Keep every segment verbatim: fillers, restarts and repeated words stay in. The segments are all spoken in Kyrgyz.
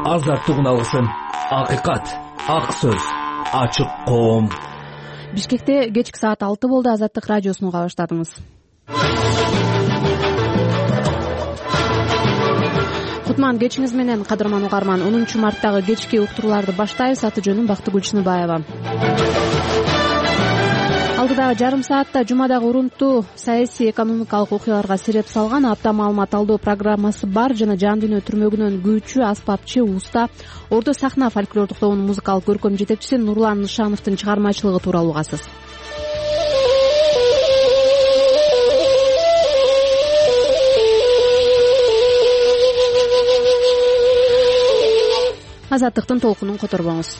азаттыгын алсын. Акыйкат, ак сөз, ачык коом. Бишкекте кечки саат алты болду. Азаттык радиосун уга баштадыңыз. Кутман кечиңиз менен, кадырман угарман. онунчу марттагы кечки уктурууларды баштайбыз. Аты жөнүм Бактыгүл Чыныбаева. Алдыдагы жарым саатта жумадагы урунттуу саясий экономикалык окуяларга сиреп салган апта маалымат алдоо программасы бар жана жан дүйнө түрмөгүнөн күүчү, аспапчы, уста, Ордо Сахна фольклордук тобунун музыкалык көркөм жетекчиси Нурлан Нышановдун чыгармачылыгы тууралуу угасыз. Азаттыктын толкунун которбоңуз.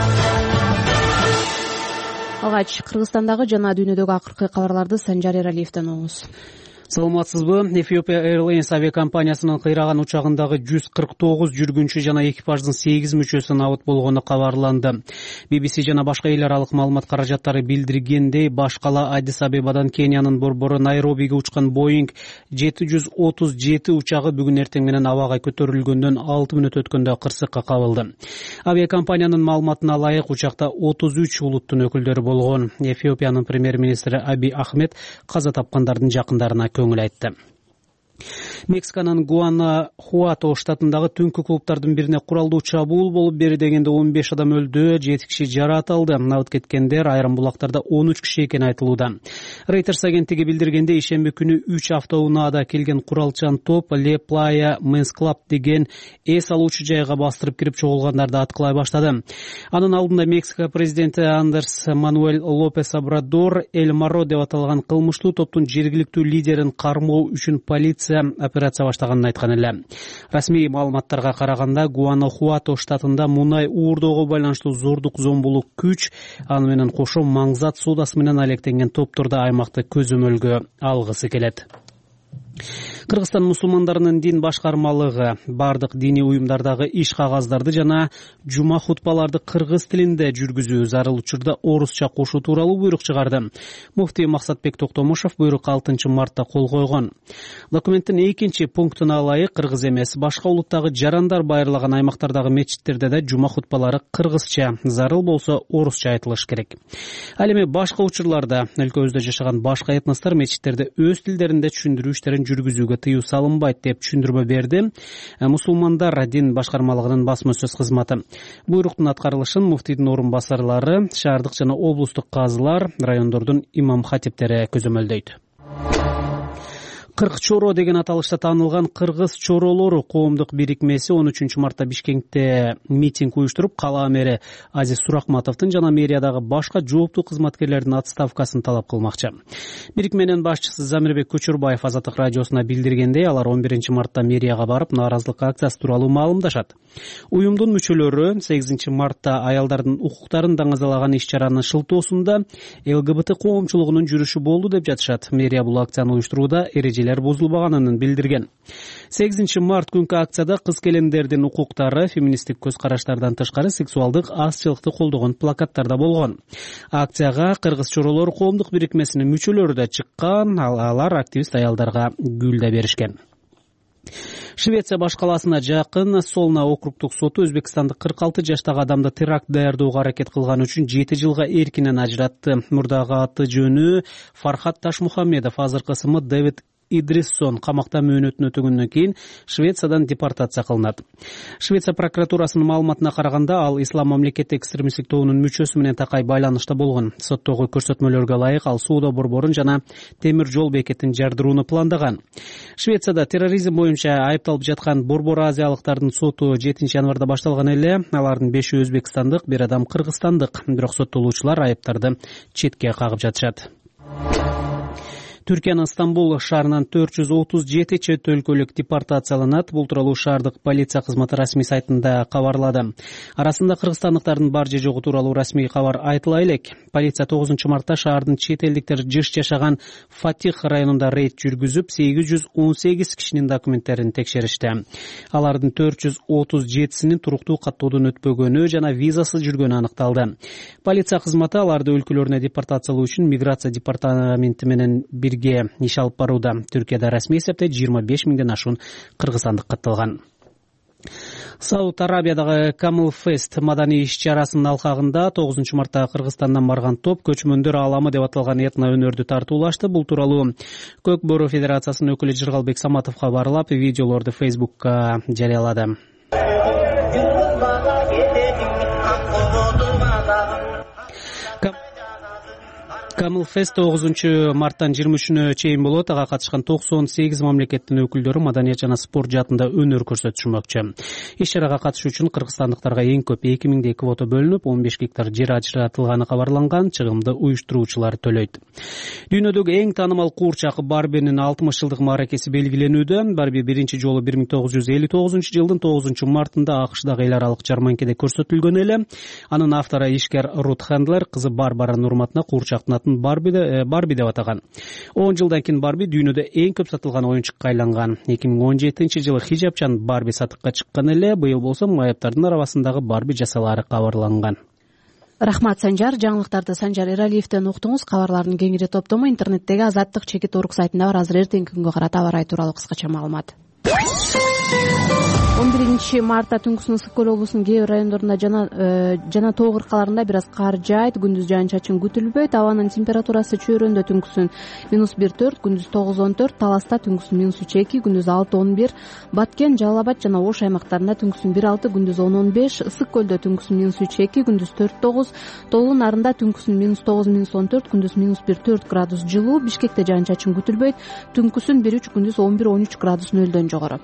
Алгач Кыргызстандагы жана дүйнөдөгү акыркы кабарларды Санжар Эралиевден угуңуз. Саламатсызбы? Ethiopia Airlines авиакомпаниясынын кыйраган учагындагы жүз кырк тогуз жүргүнчү жана экипаждын сегиз мүчөсү набыт болгону кабарланды. би би си жана башка эл аралык маалымат каражаттары билдиргендей, баш кала Аддис Абебадан Кениянын борбору Найробиге учкан Boeing жети жүз отуз жети учагы бүгүн эртең менен абага көтөрүлгөндөн алты мүнөт өткөндө кырсыкка кабылды. Авиакомпаниянын маалыматына ылайык учакта отуз үч улуттун өкүлдөрү болгон. Эфиопиянын премьер-министри Аби Ахмед каза тапкандардын жакындарына көңүл айтты. Мексиканын Гуанахуато штатындагы түнкү клубтардын бирине куралдуу чабуул болуп, бери дегенде он беш адам өлдү, жети киши жаратылды. Набыт кеткендер айрым булактарда он үч киши экени айтылууда. Reuters агенттиги билдиргенде, ишемби күнү үч автоунаада келген куралчан топ Ле Плая Men's Club деген эс алуучу жайга бастырып кирип чогулгандарды аткылай баштады. Анын алдында Мексика президенти Андерс Мануэль Лопес Обрадор Эль Маро деп аталган кылмыштуу топтун жергиликтүү лидерин кармоо үчүн полиция операция баштаганын айткан эле. Расмий маалыматтарга караганда, Гуанахуато штатында мунай уурдоого байланыштуу зордук зомбулук күч, аны менен кошо маңзат соодасы менен алектенген топторду аймакты көзөмөлгө алгысы келет. Кыргызстан мусулмандарынын дин башкармалыгы бардык диний уюмдардагы иш кагаздарды жана жума хутбаларды кыргыз тилинде жүргүзүү зарыл учурда орусча кошуу тууралуу буйрук чыгарды. Муфтий Максатбек Токтомушев буйрук алтынчы мартта кол койгон. Документтин экинчи пунктуна ылайык, кыргыз эмес, башка улуттагы жарандар байырлаган аймактардагы мечиттерде да жума хутбалары кыргызча, зарыл болсо орусча айтылыш керек. Ал эми башка учурларда өлкөбүздө жашаган башка этностор мечиттерде өз тилдеринде түшүндүрүү иштерин жүргүзүүгө тыюу салынбайт деп түшүндүрмө берди мусулмандар дин башкармалыгынын басма-сөз кызматы. Буйруктун аткарылышын муфтийдин орун басарлары, шаардык жана облустук казылар, райондордун имам хатиптери көзөмөлдөйт. кырк чоро деген аталышта таанылган кыргыз чоролору коомдук бирикмеси он үчүнчү мартта Бишкекте митинг уюштуруп, кала мэри Азиз Суракматовдун жана мэриядагы башка жооптуу кызматкерлердин отставкасын талап кылмакчы. Бирикменин башчысы Замирбек Көчөрбаев Азаттык радиосуна билдиргендей, алар он биринчи мартта мэрияга барып, нааразылык акциясы тууралуу маалымдашат. Уюмдун мүчөлөрү сегизинчи мартта аялдардын укуктарын даңазалаган иш-чаранын шылтоосунда ЛГБТ коомчулугунун жүрүшү болду деп жатышат. Мэрия бул акцияны уюштурууда эрежелер бузулбаганын билдирген. сегизинчи март күнкү акцияда кыз келиндердин укуктары, феминисттик көз караштардан тышкары сексуалдык азчылыкты колдогон плакаттарда болгон. Акцияга кыргыз чоролор коомдук бирикмесинин мүчөлөрү да чыккан, алар активист аялдарга гүл да беришкен. Швеция баш каласына жакын Солна округдук соту Өзбекстандык кырк алты жаштагы адамды теракт даярдоого аракет кылган үчүн жети жылга эркинен ажыратты. Мурдагы аты жөнү Фархат Ташмухамедов, азыркы ысымы Дэвид Идриссон камакта мөөнөтүн өтөгөндөн кийин Швециядан депортация кылынат. Швеция прокуратурасынын маалыматына караганда, ал Ислам мамлекети экстремисттик тобунун мүчөсү менен такай байланышта болгон. Соттогу көрсөтмөлөргө ылайык, ал соода борборун жана темир жол бекетин жардырууну пландаган. Швецияда терроризм боюнча айыпталып жаткан борбор азиялыктардын соту жетинчи январда башталган эле. Алардын беши өзбекстандык, бир адам кыргызстандык. Бирок соттолуучулар айыптарды четке кагып жатышат. Түркиянын Стамбул шаарынан төрт жүз отуз жети чет өлкөлүк депортацияланат. Бул тууралуу шаардык полиция кызматы расмий сайтында кабарлады. Арасында кыргызстандыктардын бар же жогу тууралуу расмий кабар айтыла элек. Полиция тогузунчу мартта шаардын чет элдиктер жыш жашаган Фатих районунда рейд жүргүзүп, сегиз жүз он сегиз кишинин документтерин текшеришти. Алардын төрт жүз отуз жетисинин туруктуу каттоодон өтпөгөнү жана визасыз жүргөнү аныкталды. Полиция кызматы аларды өлкөлөрүнө депортациялоо үчүн миграция департаменти менен бирге иш алып барууда. Түркияда расмий эсепте жыйырма беш миңден ашуун кыргызстандык катталган. Сауд Арабиядагы Camel Fest маданий иш-чарасынын алкагында тогузунчу мартта Кыргызстандан барган топ көчмөндөр ааламы деп аталган этно өнөрдү тартуулашты. Бул тууралуу Көк Боору Федерациясынын өкүлү Жыргалбек Саматов кабарлап, видеолорду Facebook'ка жарыялады. Camel Fest тогузунчу марттан жыйырма үчүнө чейин болот. Ага катышкан токсон сегиз мамлекеттин өкүлдөрү маданият жана спорт жаатында өнөр көрсөтүшмөкчү. Иш-чарага катышуу үчүн кыргызстандыктарга эң көп эки миңдей квота бөлүнүп, он беш гектар жер ажыратылганы кабарланган. Чыгымды уюштуруучулар төлөйт. Дүйнөдөгү эң таанымал куурчак Барбинин алтымыш жылдык мааракеси белгиленүүдө. Барби биринчи жолу бир миң тогуз жүз элүү тогузунчу жылдын тогузунчу мартында АКШдагы эл аралык жарманкеде көрсөтүлгөн эле. Анын автору ишкер Рут Хендлер кызы Барбаранын урматына куурчактын атын Барби деп атаган. он жылдан кийин Барби дүйнөдө эң көп сатылган оюнчукка айланган. эки миң он жетинчи жылы хижапчан Барби сатыкка чыккан эле. Быйыл болсо майыптардын арабасындагы Барби жасалаары кабарланган. Рахмат, Санжар. Жаңылыктарды Санжар Эралиевден уктуңуз. Кабарлардын кеңири топтому интернеттеги Азаттык чекит орг сайтында бар. Азыр эртеңки күнгө карата аба ырайы тууралуу кыскача маалымат. он биринчи мартта түнкүсүн ысык көл облусунун кээ бир райондорунда жана жана тоо кыркаларында бир аз кар жаайт. Күндүз жаан чачын күтүлбөйт. Абанын температурасы чөйрөндө түнкүсүн минус бир төрт, күндүз тогуз он төрт, Таласта түнкүсүн минус үч эки, күндүз алты он бир, Баткен, Жалал Абад жана Ош аймактарында түнкүсүн бир алты, күндүз он он беш, Ысык көлдө түнкүсүн минус үч эки, күндүз төрт тогуз, Тоолуу Нарында түнкүсүн минус тогуз минус он төрт, күндүз минус бир төрт градус жылуу. Бишкекте жаан чачын күтүлбөйт. Түнкүсүн бир үч, күндүз он бир он үч градус нөлдөн жогору.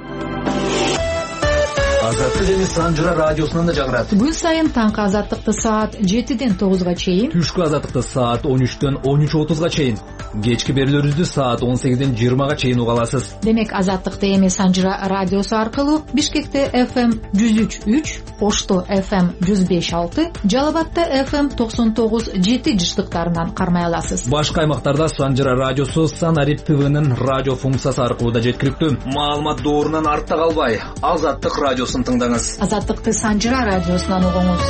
Азаттык және Санжыра радиосунан да жагырат. Күн сайын таңкы азаттыкты саат жетиден тогузга чейин, түшкү азаттыкты саат он үчтөн он үч отузга чейин, кечки берүүлөрүбүздү саат он сегизден жыйырмага чейин уга аласыз. Демек азаттыкты эми Санжыра радиосу аркылуу Бишкекте эф эм жүз үч үч, Ошто эф эм жүз беш алты, Жалал Абадта эф эм токсон тогуз жети жыштыктарынан кармай аласыз. Башка аймактарда Санжыра радиосу Санарип ТВнын радио функциясы аркылуу да жеткиликтүү. Маалымат доорунан артта калбай, Азаттык радиосун тыңдаңыз. Азаттыкты Санжыра радиосунан угуңуз.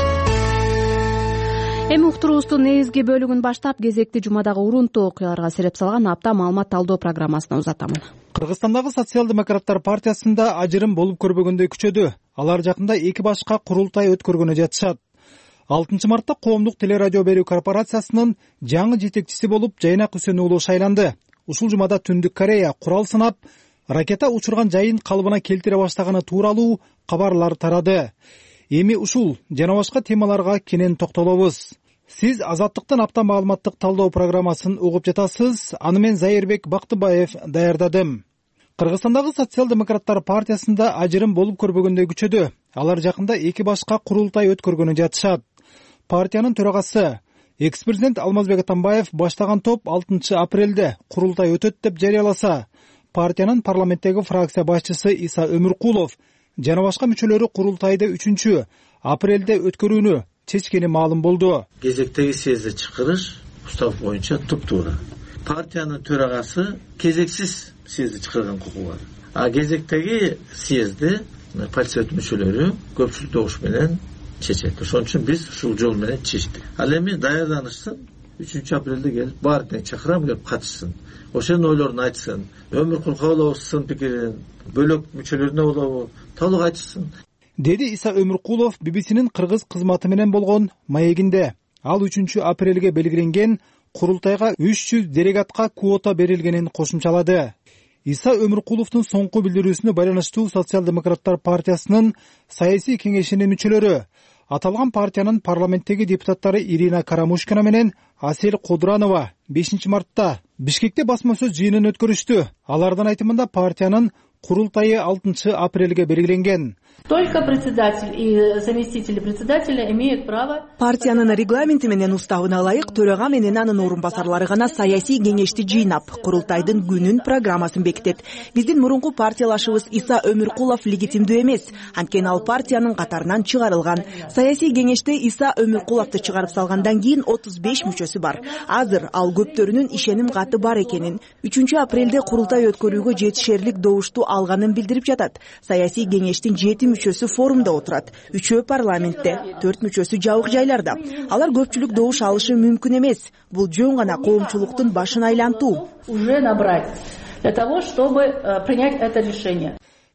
Эми уктуруубуздун негизги бөлүгүн баштап, кезекти жумадагы урунтуу окуяларга сереп салган апта маалымат талдоо программасына узатамын. Кыргызстандагы социал-демократтар партиясында ажырым болуп көрбөгөндөй күчөдү. Алар жакында эки башка курултай өткөргөнү жатышат. алтынчы мартта коомдук телерадио берүү корпорациясынын жаңы жетекчиси болуп Жайнак Үсөн уулу шайланды. Ушул жумада Түндүк Корея курал сынап, ракета учурган жайын калыбына келтире баштаганы тууралуу кабарлар тарады. Эми ушул жана башка темаларга кенен токтолобуз. Сиз Азаттыктын апта маалыматтык талдоо программасын угуп жатасыз. Аны мен Зайырбек Бактыбаев даярдадым. Кыргызстандагы социал-демократтар партиясында ажырым болуп көрбөгөндөй күчөдү. Алар жакында эки башка курултай өткөргөнү жатышат. Партиянын төрагасы экс-президент Алмазбек Атамбаев баштаган топ алтынчы апрелде курултай өтөт деп жарыяласа, партиянын парламенттеги фракция башчысы Иса Өмүркулов жана башка мүчөлөрү курултайды үчүнчү апрелде өткөрүүнү чечкени маалым болду. Кезектеги съезди чакырыш устав боюнча туптуура. Партиянын төрагасы кезексиз съезди чакырган укугу бар. А кезектеги съезди партия мүчөлөрү көпчүлүк добуш менен чечет. Ошон үчүн биз ушул жол менен чечтик. Ал эми даярданышсын, үчүнчү апрелде келип баардыгын чакырам келип катышсын. Ошонун ойлорун айтсын. Өмүркул кабылабызсын пикирин, бөлөк мүчөлөрүнө болобу, толук айтышсын. Деди Иса Өмүркулов би би синин кыргыз кызматы менен болгон маегинде. Ал үчүнчү апрелге белгиленген курултайга үч жүз делегатка квота берилгенин кошумчалады. Иса Өмүркуловдун соңку билдирүүсүнө байланыштуу социал-демократтар партиясынын саясий кеңешинин мүчөлөрү аталган партиянын парламенттеги депутаттары Ирина Карамушкина менен Асель Кудранова бешинчи мартта Бишкекте басма сөз жыйынын өткөрүштү. Алардын айтымында партиянын курултайы алтынчы апрелге белгиленген. Только председатель и заместители председателя имеют право. Партиянын регламенти менен уставына ылайык төрага менен анын орун басарлары гана саясий кеңешти жыйнап, курултайдын күнүн программасын бекитет. Биздин мурунку партиялашыбыз Иса Өмүркулов легитимдүү эмес, анткени ал партиянын катарынан чыгарылган. Саясий кеңеште Иса Өмүркуловду чыгарып салгандан кийин отуз беш мүчөсү бар. Азыр ал көптөрүнүн ишеним каты бар экенин, үчүнчү апрелде курултай өткөрүүгө жетишерлик добушту алганын билдирип жатат. Саясий кеңештин жети мүчөсү форумда отурат, үчөө парламентте, төрт мүчөсү жабык жайларда. Алар көпчүлүк добуш алышы мүмкүн эмес. Бул жөн гана коомчулуктун башын айлантуу. Уже набрать для того, чтобы принять это решение.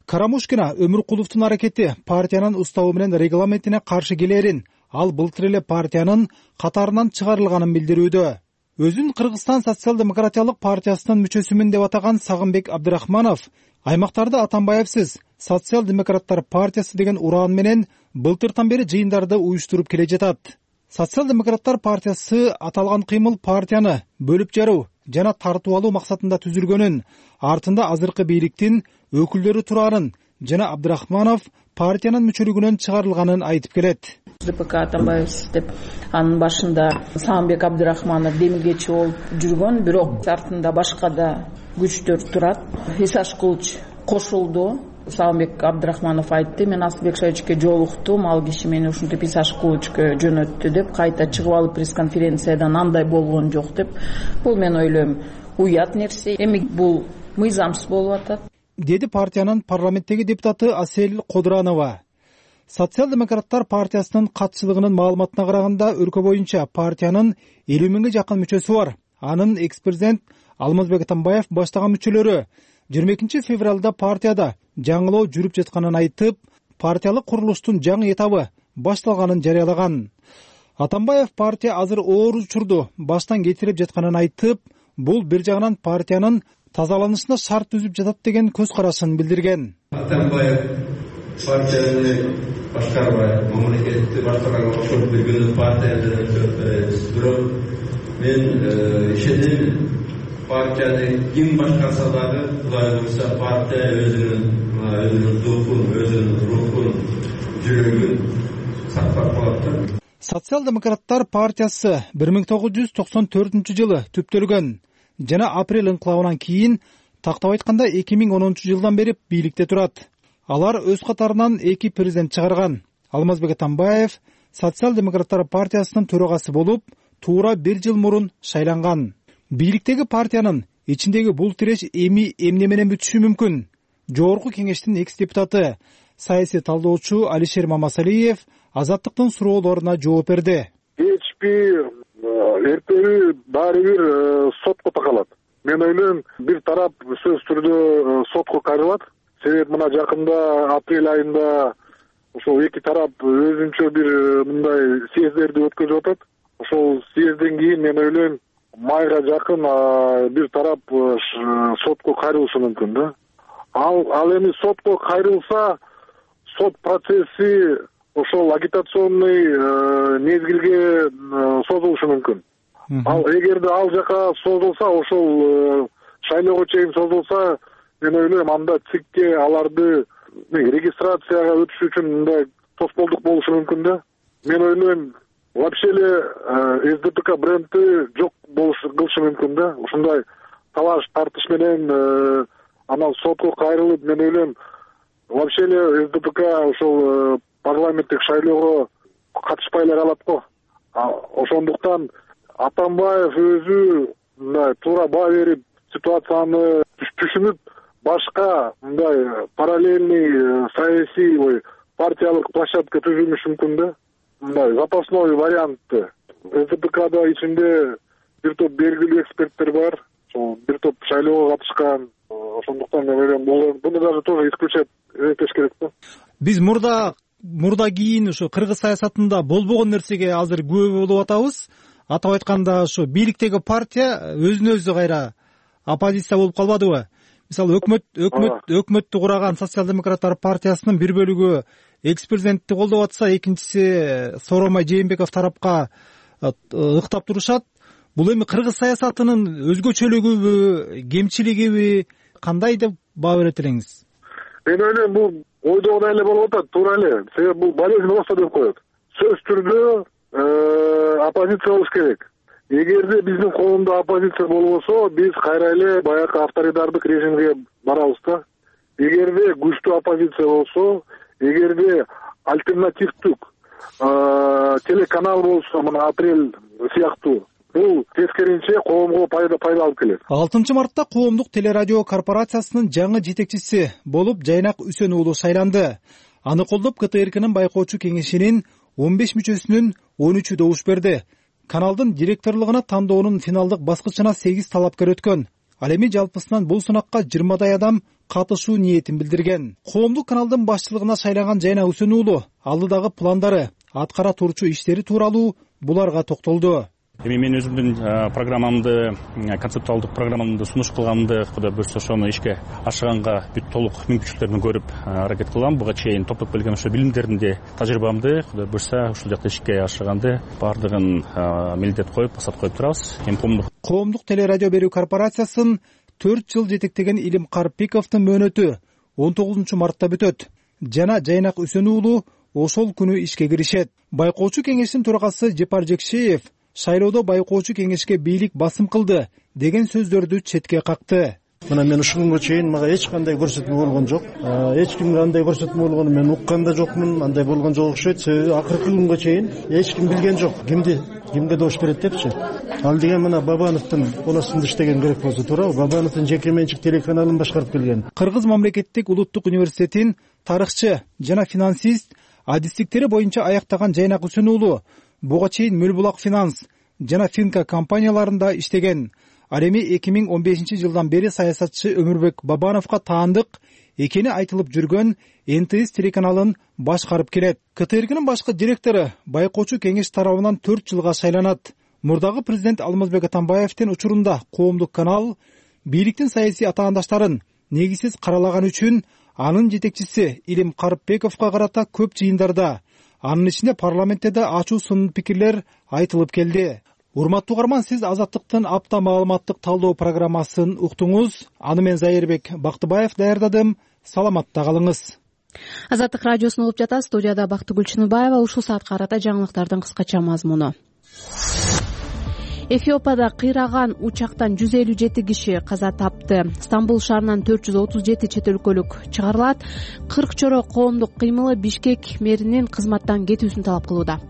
Карамушкина Өмүркуловдун аракети партиянын уставы менен регламентине каршы келерин, ал былтыр эле партиянын катарынан чыгарылганын билдирүүдө. Өзүн Кыргызстан социал-демократиялык партиясынын мүчөсүмүн деп атаган Сагынбек Абдрахманов аймактарда Атамбаевсиз социал-демократтар партиясы деген ураан менен былтыртан бери жыйындарды уюштуруп келе жатат. Социал-демократтар партиясы аталган кыймыл партияны бөлүп жаруу жана тартып алуу максатында түзүлгөнүн, артында азыркы бийликтин өкүлдөрү тураарын жана Абдрахманов партиянын мүчөлүгүнөн чыгарылганын айтып келет. ДПК Атамбаев деп анын башында Сагынбек Абдрахманов демилгечи болуп жүргөн, бирок артында башка да күчтөр турат. Исаш Кылыч кошулду. Сагынбек Абдрахманов айтты, мен Асылбек Шайчке жолуктум, ал киши мени ушинтип Исаш Кылычка жөнөттү деп, кайта чыгып алып пресс-конференциядан андай болгон жок деп. Бул мен ойлойм уят нерсе. Эми бул мыйзамсыз болуп атат, деди партиянын парламенттеги депутаты Асель Кодуранова. Социал-демократтар партиясынын катчылыгынын маалыматына караганда өлкө боюнча партиянын элүү миңге жакын мүчөсү бар. Анын экс-президент Алмазбек Атамбаев баштаган мүчөлөрү жыйырма экинчи февралда партияда жаңылоо жүрүп жатканын айтып, партиялык курулуштун жаңы этабы башталганын жарыялаган. Атамбаев партия азыр оор учурду баштан кетирип жатканын айтып, бул бир жагынан партиянын тазаланышына шарт түзүп жатат деген көз карашын билдирген. Атамбаев партияны башкарбай, мамлекетти башкарганга окшоп жүргөн партияны өтүп, бирок мен ишенем, партияны ким башкарса дагы, Кудай буйрса, партия өзүнүн өзүнүн духун, өзүнүн рухун, жүрөгүн сактап калат. Социал-демократтар партиясы бир миң тогуз жүз токсон төртүнчү жылы түптөлгөн жана апрель инкылабынан кийин, тактап айтканда эки миң онунчу жылдан бери бийликте турат. Алар өз катарынан эки президент чыгарган. Алмазбек Атамбаев социал-демократтар партиясынын төрагасы болуп, туура бир жыл мурун шайланган. Бийликтеги партиянын ичиндеги бул тиреш эми эмне менен бүтүшү мүмкүн? Жогорку кеңештин экс-депутаты, саясий талдоочу Алишер Мамасалиев Азаттыктын суроолоруна жооп берди. Кечпи эртеби баары бир сотко такалат. Мен ойлойм, бир тарап сөз түрдө сотко кайрылат. Себеп мына жакында апрель айында ошол эки тарап өзүнчө бир мындай съездерди өткөзүп атат. Ошол съездден кийин мен ойлойм, майга жакын бир тарап сотко кайрылышы мүмкүн да. Ал ал эми сотко кайрылса, сот процесси ошол агитационный мезгилге созулушу мүмкүн. Ал эгерде ал жака созулса, ошол шайлоого чейин созулса, мен ойлойм, анда ЦИКке аларды регистрацияга өтүш үчүн мындай тоскоолдук болушу мүмкүн да. Мен ойлойм, вообще эле СДПК бренди жок болушу кылышы мүмкүн да. Ушундай талаш тартыш менен анан сотко кайрылып, мен ойлойм, вообще эле СДПК ошол парламенттик шайлоого катышпай эле калат го. Ошондуктан Атамбаев өзү мындай туура баа берип, ситуацияны түшүнүп, башка мындай параллельный саясий ой партиялык площадка түзүлүшү мүмкүн да. Мындай запасной вариантты. СДПКда ичинде бир топ белгилүү эксперттер бар. Ошол бир топ шайлоого катышкан. Ошондуктан мен ойлойм, буну даже тоже исключать этиш керек да. Биз мурда мурда кийин ушу кыргыз саясатында болбогон нерсеге азыр күбө болуп атабыз. Атап айтканда, ушу бийликтеги партия өзүнө өзү кайра оппозиция болуп калбадыбы? Мисалы, өкмөт өкмөт өкмөттү кураган социал-демократтар партиясынын бир бөлүгү экс-президентти колдоп атса, экинчиси Сооронбай Жээнбеков тарапка ыктап турушат. Бул эми кыргыз саясатынын өзгөчөлүгүбү, кемчилигиби, кандай деп баа берет элеңиз? Мен ойлойм, бул ойдогудай эле болуп атат, туура эле. Себеп бул болезнь болсо деп коет. Сөз түрдө оппозиция болуш керек. Эгерде биздин колунда оппозиция болбосо, биз кайра эле баягы авторитардык режимге барабыз да. Эгерде күчтүү оппозиция болсо, эгерде альтернативдик телеканал болсо, мына апрель сыяктуу, бул тескеринче коомго пайда пайда алып келет. алтынчы мартта коомдук телерадио корпорациясынын жаңы жетекчиси болуп Жайнак Үсөн уулу шайланды. Аны колдоп КТРКнын байкоочу кеңешинин он беш мүчөсүнүн он үчү добуш берди. Каналдын директорлугуна тандоонун финалдык баскычына сегиз талапкер өткөн. Ал эми жалпысынан бул сынакка жыйырмадай адам катышуу ниетин билдирген. Коомдук каналдын башчылыгына шайланган Жайнак Үсен уулу алдыдагы пландары, аткара турчу иштери тууралуу буларга токтолду. Эми мен өзүмдүн программамды, концептуалдык программамды сунуш кылганымды Кудай буйрса ошону ишке ашыганга бүт толук мүмкүнчүлүктөрүн көрүп аракет кылам. Буга чейин топтоп келген ошо билимдеримди, тажрыйбамды Кудай буйрса ушул жакта ишке ашыганды баардыгын милдет коюп, басат коюп турабыз. Эми коомдук коомдук телерадио берүү корпорациясын төрт жыл жетектеген Илим Карпиковдун мөөнөтү он тогузунчу мартта бүтөт жана Жайнак Үсен уулу ошол күнү ишке киришет. Байкоочу кеңештин төрагасы Жепар Жекшеев шайлоодо байкоочу кеңешке бийлик басым кылды деген сөздөрдү четке какты. Мына мен ушул күнгө чейин мага эч кандай көрсөтмө болгон жок. Эч ким андай көрсөтмө болгонун мен уккан да жокмун, андай болгон жок окшойт. Себеби акыркы күнгө чейин эч ким билген жок. Кимди, кимге добуш берет депчи. Ал деген мына Бабановдун коносунда иштеген керек болсо туурабы? Бабановдун жеке менчик телеканалын башкарып келген. Кыргыз мамлекеттик улуттук университетин тарыхчы жана финансист адистиктери боюнча аяктаган Жайнак Үсен уулу буга чейин Мөлбулак Финанс жана Финка компанияларында иштеген. Ал эми эки миң он бешинчи жылдан бери саясатчы Өмүрбек Бабановго таандык экени айтылып жүргөн эн тэ эс телеканалын башкарып келет. ка тэ эр гнын башкы директору байкоочу кеңеш тарабынан төрт жылга шайланат. Мурдагы президент Алмазбек Атамбаевдин учурунда коомдук канал бийликтин саясий атаандаштарын негизсиз каралаган үчүн анын жетекчиси Илим Карпиковго карата көп жыйындарда, анын ичинде парламентте да ачуу сын пикирлер айтылып келди. Урматтуу угарман, сиз Азаттыктын апта маалыматтык талдоо программасын уктуңуз. Аны мен Зайырбек Бактыбаев даярдадым. Саламатта калыңыз. Азаттык радиосун угуп жатат. Студияда Бактыгүл Чыныбаева. Ушул саатка карата жаңылыктардын кыскача мазмуну. Эфиопияда кыйраган учактан жүз элүү жети киши каза тапты. Стамбул шаарынан төрт жүз отуз жети чет өлкөлүк чыгарылат. кырк чоро коомдук кыймылы Бишкек мэринин кызматтан кетүүсүн талап кылууда.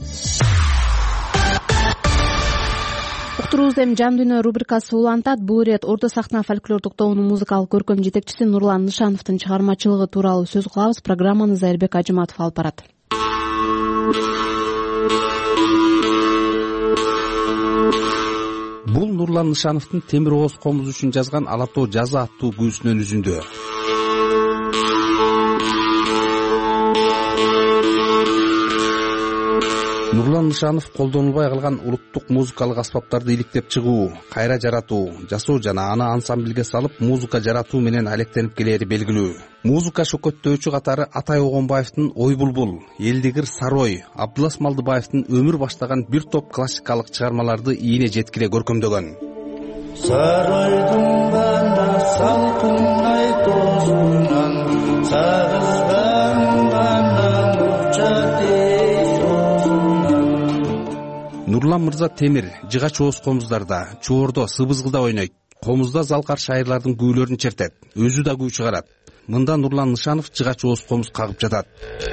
Уктуруубуз эми жан дүйнө рубрикасы улантат. Бул ирет Орто сахна фольклордук тобунун музыкалык көркөм жетекчиси Нурлан Нышановдун чыгармачылыгы тууралуу сөз кылабыз. Программаны Зайырбек Ажыматов алып барат. Бул Нурлан Нышановдун Темир Ооз комуз үчүн жазган Ала тоо жазы аттуу күүсүнөн үзүндү. Нурлан Нышанов колдонулбай калган улуттук музыкалык аспаптарды иликтеп чыгуу, кайра жаратуу, жасоо жана аны ансамбльге салып музыка жаратуу менен алектенип келери белгилүү. Музыка шөкөттөөчү катары Атай Огонбаевдин Ой булбул, Элдигир Сарой, Абдулас Малдыбаевдин Өмүр баштаган бир топ классикалык чыгармаларды ийине жеткире көркөмдөгөн. Саройдун банда салкындай тосунан сагызган банда учат. Нурлан мырза темир, жыга чооз комуздарда, чоордо, сыбызгыда ойнойт. Комузда залкар шайырлардын күүлөрүн чертет. Өзү да күү чыгарат. Мында Нурлан Нышанов жыга чооз комуз кагып жатат.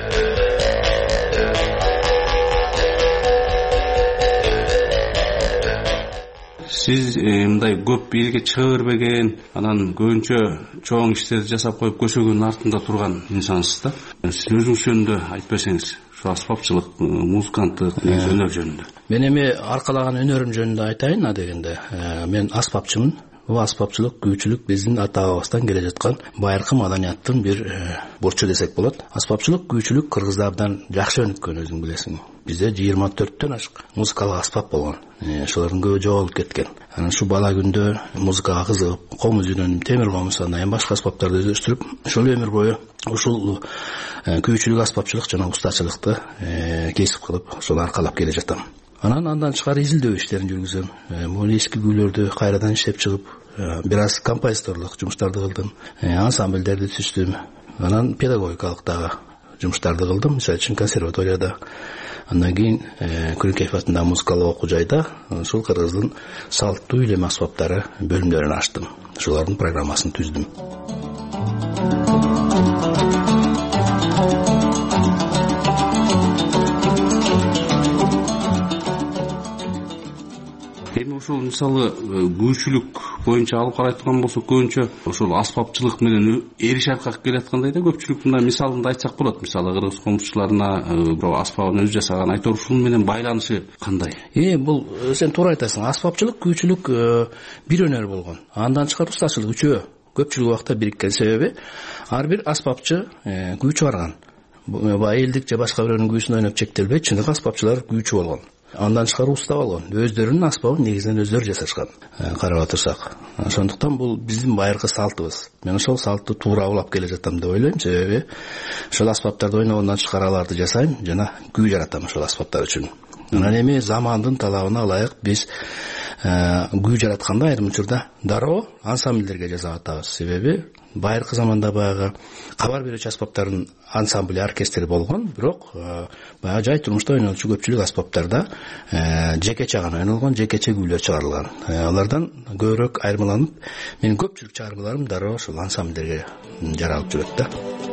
Сиз мындай көп элге чыга бербеген, анан көбүнчө чоң иштерди жасап коюп көчөгөнүн артында турган инсансыз да. Сиз өзүңүз жөнүндө айтып берсеңиз. Аспапчылык, музыканттык, өнөр жөнүндө. Мен эми аркалаган өнөрүм жөнүндө айтайын а дегенде. Мен аспапчымын. Бул аспапчылык, күүчүлүк биздин ата бабабыздан келе жаткан байыркы маданияттын бир бурчу десек болот. Аспапчылык, күүчүлүк кыргыздардан жакшы өнүккөн, өзүң билесиң. Бизде жыйырма төрттөн ашык музыкалык аспап болгон. Ошолордун көбү жоголуп кеткен. Анан ушу бала күндө музыкага кызыгып, комуз үйрөнүп, темир комуз анан башка аспаптарды өздөштүрүп, ошол өмүр бою ушул күүчүлүк, аспапчылык жана устачылыкты кесип кылып, ошону аркалап келе жатам. Анан андан тышкары изилдөө иштерин жүргүзөм. Бул эски күүлөрдү кайрадан иштеп чыгып, бир аз композиторлук жумуштарды кылдым, ансамбльдерди түздүм. Анан педагогикалык дагы жумуштарды кылдым, мисалы үчүн консерваторияда. Андан кийин Күрүнкеев атындагы музыкалык окуу жайда ушул кыргыздын салттуу үйлөм аспаптары бөлүмдөрүн ачтым. Ошолордун программасын түздүм. Эми ошол мисалы күүчүлүк боюнча алып карай турган болсок, көбүнчө ошол аспапчылык менен эри шаркак келаткандай да көпчүлүк мына мисалында айтсак болот. Мисалы кыргыз комузчуларына бирок аспабын өзү жасаган Айtor Ушунун менен байланышы кандай? Э, бул сен туура айтасың. Аспапчылык, күүчүлүк бир өнөр болгон. Андан тышкары устачылык үчөө. Көпчүлүк убакта бириккен себеби ар бир аспапчы күү чыгарган. Айылдык же башка бирөөнүн күүсүн ойноп чектелбей, чыныгы аспапчылар күүчү болгон. Андан тышкары уста болгон. Өздөрүнүн аспабын негизинен өздөрү жасашкан. Карап отурсак, ошондуктан бул биздин байыркы салтыбыз. Мен ошол салтты туура улап келе жатам деп ойлойм. Себеби ошол аспаптарды ойногондон тышкары аларды жасайм жана күү жаратам ошол аспаптар үчүн. Анан эми замандын талабына ылайык биз күү жаратканда айрым учурда дароо ансамбльдерге жасап атабыз. Себеби байыркы заманда баягы кабар берүүчү аспаптардын ансамбли, оркестри болгон, бирок баягы жай турмушта ойнолчу көпчүлүк аспаптарда жекече гана ойнолгон, жекече күүлөр чыгарылган. Алардан көбүрөөк айырмаланып, менин көпчүлүк чыгармаларым дароо ошол ансамбльдерге жаралып жүрөт да.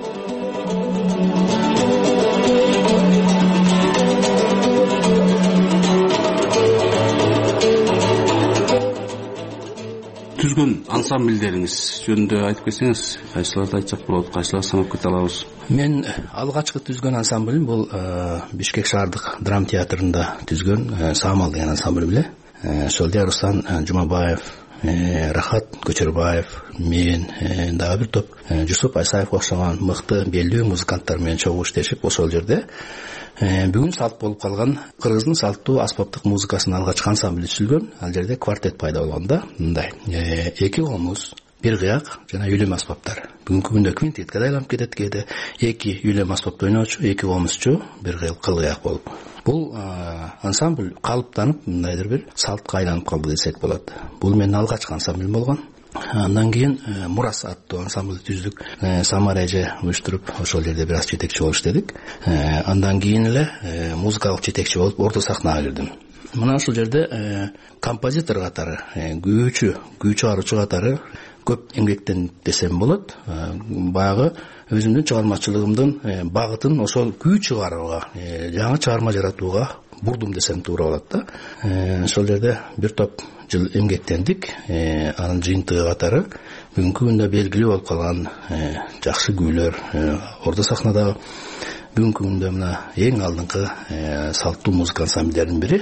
Түзгөн ансамбльдериңиз жөнүндө айтып кетсеңиз, кайсыларды айтсак болот, кайсыларды санап кете алабыз? Мен алгачкы түзгөн ансамблим бул Бишкек шаардык драма театрында түзгөн Самал деген ансамбль беле. Ошол Руслан Жумабаев, Рахат Көчөрбаев, мен дагы бир топ Жусуп Айсаев окшогон мыкты белдүү музыканттар менен чогуу иштешип, ошол жерде бүгүн салт болуп калган кыргыздын салттуу аспаптык музыкасынын алгачкы ансамбли түзүлгөн. Ал жерде квартет пайда болгон да. Мындай эки комуз, бир кыяк жана үйлөм аспаптар. Бүгүнкү күндө квинтетке айланып кетет кээде. Эки үйлөм аспапты ойноочу, эки комузчу, бир кыл кыяк болуп. Бул ансамбль калыптанып, мындайдыр бир салтка айланып калды десек болот. Бул менин алгачкы ансамблим болгон. Андан кийин Мурас аттуу ансамбль түздүк. Самар эже уюштуруп, ошол жерде бир аз жетекчи болуп иштедик. Андан кийин эле музыкалык жетекчи болуп орто сахнага кирдим. Мына ошол жерде композитор катары, күүчү, күү чыгаруучу катары көп эмгектен десем болот. Баягы өзүмдүн чыгармачылыгымдын багытын ошол күү чыгарууга, жаңы чыгарма жаратууга бурдум десем туура болот да. Ошол жерде бир топ жыл эмгектендик. Анын жыйынтыгы катары бүгүнкү күндө белгилүү болуп калган жакшы күүлөр орто сахнадагы бүгүнкү күндө мына эң алдыңкы салттуу музыка ансамбльдеринин бири.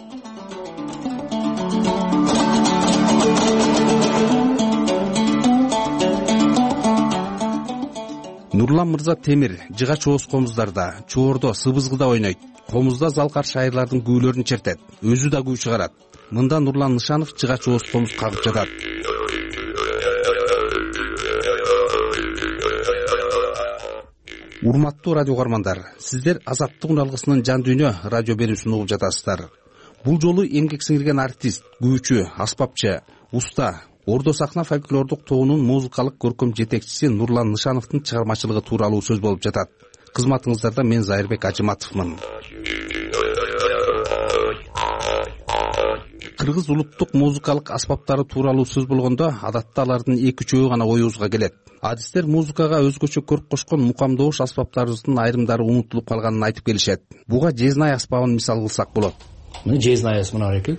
Нурлан мырза темир, жыга чооз комуздарда, чоордо, сыбызгыда ойнойт. Комузда залкар шайырлардын күүлөрүн чертет. Өзү да күү чыгарат. Мында Нурлан Нышанов жыга чооз комуз кагып жатат. Урматтуу радио угармандар, сиздер Азаттык үналгысынын жан дүйнө радио берүүсүн угуп жатасыздар. Бул жолу эмгек сиңирген артист, күүчү, аспапчы, уста, Ордо сахна фольклордук тобунун музыкалык көркөм жетекчиси Нурлан Нышановдун чыгармачылыгы тууралуу сөз болуп жатат. Кызматыңыздарда мен Зайырбек Ажыматовмун. Кыргыз улуттук музыкалык аспаптары тууралуу сөз болгондо адатта алардын эки-үчөө гана оюбузга келет. Адистер музыкага өзгөчө көрк кошкон мукамдоош аспаптарыбыздын айрымдары унутулуп калганын айтып келишет. Буга жезнай аспабын мисал кылсак болот. Мына жезнай мына экен.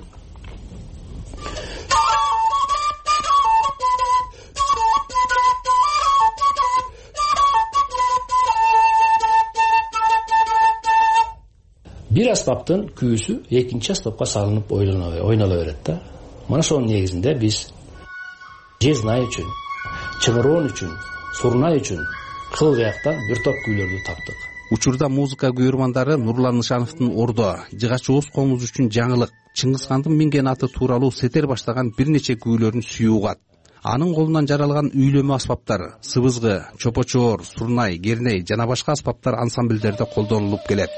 Бир аспаптын күүсү экинчи аспапка салынып ойнола берет да. Мына ошонун негизинде биз жезнай үчүн, чымыроон үчүн, сурнай үчүн кыл кыяктан бир топ күүлөрдү таптык. Учурда музыка күйөрмандары Нурлан Нышановдун Ордо, жыга чооз комуз үчүн жаңылык, Чыңгызхандын минген аты тууралуу сетер баштаган бир нече күүлөрүн сүйүү угат. Анын колунан жаралган үйлөмө аспаптар, сыбызгы, чопочоор, сурнай, керней жана башка аспаптар ансамбльдерде колдонулуп келет.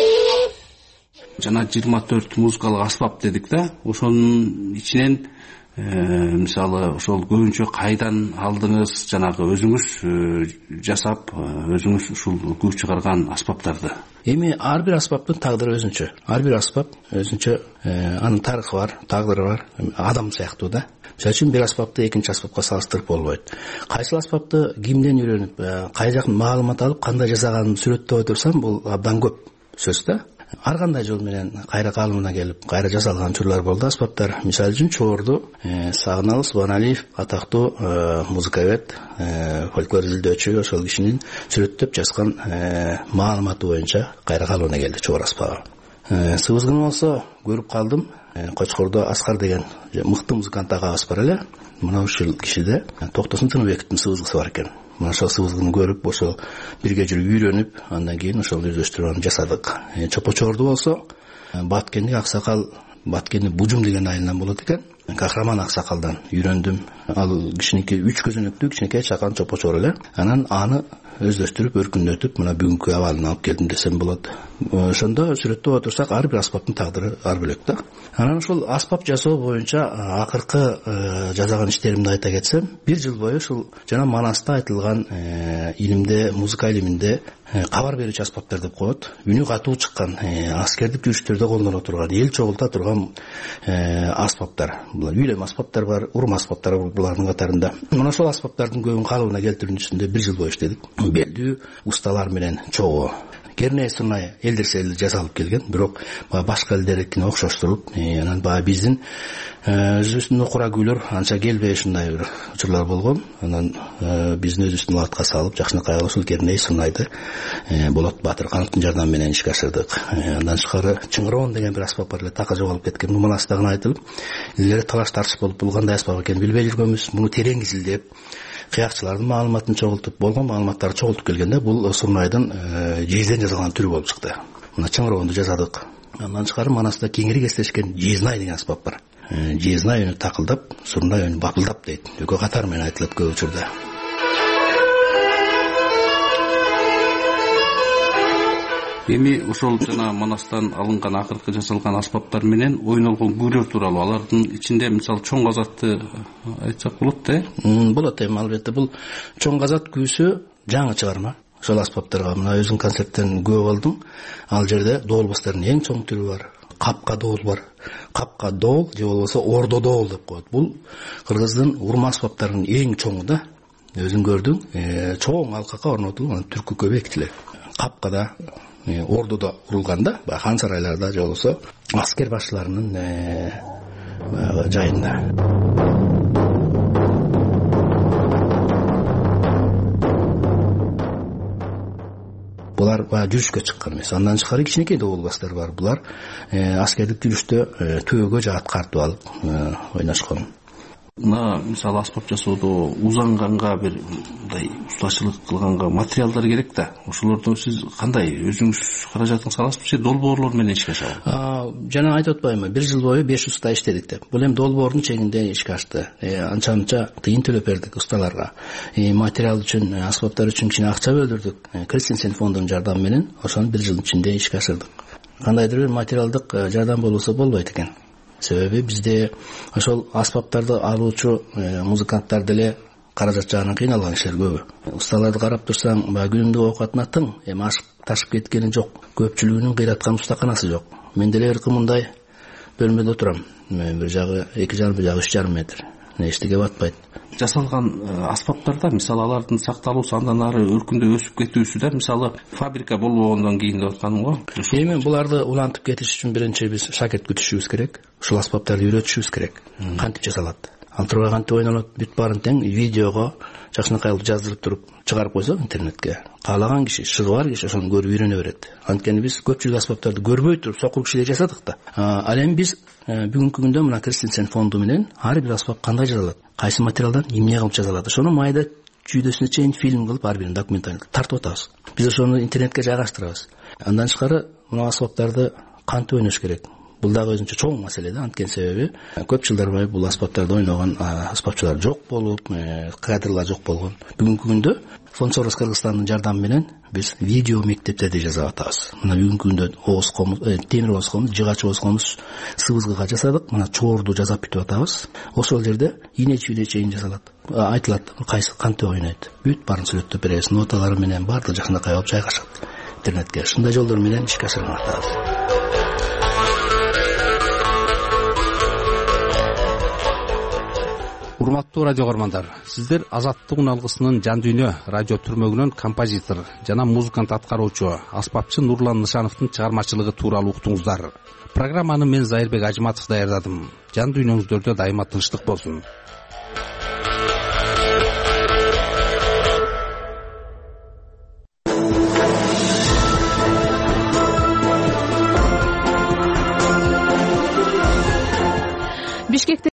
Жана жыйырма төрт музыкалык аспап дедик да, ошонун ичинен мисалы ошол көбүнчө кайдан алдыңыз, жанагы өзүңүз жасап, өзүңүз ушул күйүп чыгарган аспаптарды? Эми ар бир аспаптын тагдыры өзүнчө. Ар бир аспап өзүнчө, анын тарыхы бар, тагдыры бар, адам сыяктуу да. Мисалы үчүн бир аспапты экинчи аспапка салыштырып болбойт. Кайсыл аспапты кимден үйрөнүп, кай жактан маалымат алып, кандай жасаганын сүрөттөп отурсам, бул абдан көп сөз да. Ар кандай жол менен кайра калымына келип, кайра жасалган учурлар болду аспаптар. Мисалы үчүн Чоорду Сагыналы Субаналиев атактуу музыковед, фольклор изилдөөчү, ошол кишинин сүрөттөп жазган маалыматы боюнча кайра калыбына келди Чоор аспабы. Сыбызгын болсо көрүп калдым. Кочкордо Аскар деген мыкты музыкант агабыз бар эле. Мына ушул кишиде Токтосун Тыныбековдун сыбызгысы бар экен. Мына ошол сыбызгыны көрүп, ошо бирге жүрүп үйрөнүп, андан кийин ошол өздөштүрүп жасадык. Чопочорду болсо Баткендик аксакал, Баткендик Бужум деген айылынан болот экен. Кахраман аксакалдан үйрөндүм. Ал кишиники үч көзөнөктүү кичинекей чакан чопочор эле. Анан аны өздөштүрүп, өркүндөтүп, мына бүгүнкү абалына алып келдим десем болот. Ошондо сүрөттөп отурсак, ар бир аспаптын тагдыры ар бөлөк да. Анан ушул аспап жасоо боюнча акыркы жасаган иштеримди айта кетсем, бир жыл бою ушул жана Манаста айтылган илимде, музыка илиминде кабар берүүчү аспаптар деп коет. Үнү катуу чыккан, аскердик жүрүштөрдө колдоно турган, эл чогулта турган аспаптар. Булар үйлөм аспаптар бар, урум аспаптар бар булардын катарында. Мына ошол аспаптардын көбүн калыбына келтирүүнүн үстүндө бир жыл бою иштедик. Белдүү усталар менен чогуу Керней Сунай элдерсе эле жасалып келген, бирок башка элдердикине окшоштуруп, анан баягы биздин өзүбүздүн окура күйлөр анча келбей ушундай бир учурлар болгон. Анан биздин өзүбүздүн латка салып, жакшынакай ушул Керней Сунайды Болот Батыркановдун жардамы менен ишке ашырдык. Андан тышкары Чыңгыроон деген бир аспап бар эле, така жоголуп кеткен. Муну Манастагы айтылып, илгери талаш тартыш болуп, бул кандай аспап экенин билбей жүргөнбүз. Муну терең изилдеп, кыякчылардын маалыматын чогултуп, болгон маалыматтарды чогултуп келгенде бул Сунайдын жезден жасалган түрү болуп чыкты. Мына Чыңгыроонду жасадык. Андан тышкары Манаста кеңири кестешкен Жезнай деген аспап бар. Жезнай үнү такылдап, Сунай үнү бапылдап дейт. Экөө катар менен айтылат көп учурда. Эми ошол жана Манастан алынган акыркы жасалган аспаптар менен ойнолгон күүлөр тууралуу, алардын ичинде мисалы чоң казатты айтсак болот да? Болот эми, албетте бул чоң казат күүсү жаңы чыгарма. Ошол аспаптарга мына өзүм концерттен күбө болдум. Ал жерде доолбастардын эң чоң түрү бар. Капка доол бар. Капка доол же болбосо ордо доол деп коет. Бул кыргыздын урма аспаптарынын эң чоңу да. Өзүң көрдүң, чоң алкакка орнотулган түркүккө бекитилет. Капкада, ордодо урулганда, хан сарайларда же болбосо аскер башчыларынын жайында. Булар жүрүшкө чыккан эмес. Андан тышкары кичинекей доолбастар бар. Булар аскердик жүрүштө төөгө же ат картып алып ойношкон. Мына мисалы аспап жасоодо узанганга бир мындай устачылык кылганга материалдар керек да. Ошолорду сиз кандай өзүңүз каражатын саласызбы же долбоорлор менен ишке ашабы? Жана айтып атпаймынбы, бир жыл бою беш уста иштедик деп. Бул эми долбоордун чегинде ишке ашты. Анча-мынча тыйын төлөп бердик усталарга. Материал үчүн, аспаптар үчүн кичине акча бөлдүрдүк. Кристенсен фондунун жардамы менен ошону бир жылдын ичинде ишке ашырдык. Кандайдыр бир материалдык жардам болбосо болбойт экен. Себеби бизде ошол аспаптарды алуучу музыканттар деле каражат жагынан кыйналган кишилер көбү. Усталарды карап турсаң, баягы күнүмдүк оокатына тың, эми ашып ташып кеткени жок. Көпчүлүгүнүн кыйраткан устаканасы жок. Мен деле ыркы мындай бөлмөдө турам. Бир жагы эки жарым, бир жагы үч жарым метр. Эчтеке батпайт. Жасалган аспаптарда мисалы алардын сакталуусу андан ары өркүндөп өсүп кетүүсү да, мисалы фабрика болбогондон кийин деп атканым го. Эми буларды улантып кетиш үчүн биринчи биз шакирт күтүшүбүз керек. Ушул аспаптарды үйрөтүшүбүз керек. Кантип жасалат? Ал тургай кантип ойнолот? Бүт баарын тең видеого жакшынакай жаздырып туруп чыгарып койсок интернетке, каалаган киши, шыгы бар киши ошону көрүп үйрөнө берет. Анткени биз көпчүлүк аспаптарды көрбөй туруп сокур кишилер жасадык да. Ал эми биз бүгүнкү күндө мына Кристенсен фонду менен ар бир аспап кандай жасалат, кайсы материалдан эмне кылып жасалат, ошону майда чүйдөсүнө чейин фильм кылып ар бирин документаль тартып атабыз. Биз ошону интернетке жайгаштырабыз. Андан тышкары мына аспаптарды кантип ойнош керек? бул дагы өзүнчө чоң маселе да. Анткени себеби көп жылдар бою бул аспаптарды ойногон аспапчылар жок болуп, кадрлар жок болгон. Бүгүнкү күндө Фонд Сорос Кыргызстандын жардамы менен биз видео мектептерди жасап атабыз. Мына бүгүнкү күндө Оос комуз, темир Оос комуз, жыгач Оос комуз Сыбызгыга жасадык. Мына Чоорду жасап бүтүп атабыз. Ошол жерде инеч үйнө чейин жасалат. Айтылат кайсы кантип ойнойт. Бүт баарын сүрөттөп беребиз. Ноталары менен баардыгы жакынакай болуп жайгашат интернетке. Ушундай жолдор менен ишке ашырып атабыз. Урматтуу радио көрөрмандар, сиздер Азаттык уналгысынын Жан дүйнө радио түрмөгүнөн композитор жана музыкант аткаруучу аспапчы Нурлан Нышановдун чыгармачылыгы тууралуу уктуңуздар. Программаны мен Зайырбек Ажыматов даярдадым. Жан дүйнөңүздөрдө дайыма тынчтык болсун. Бишкекте